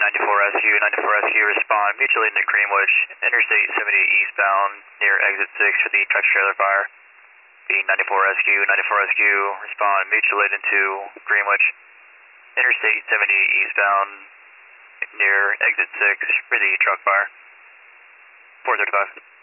94SQ, 94SQ, respond mutually into Greenwich, Interstate 78 eastbound near exit 6 for the tractor trailer fire. Being 94SQ, 94SQ, respond mutually into Greenwich, Interstate 78 eastbound near exit 6 for the truck fire. 435.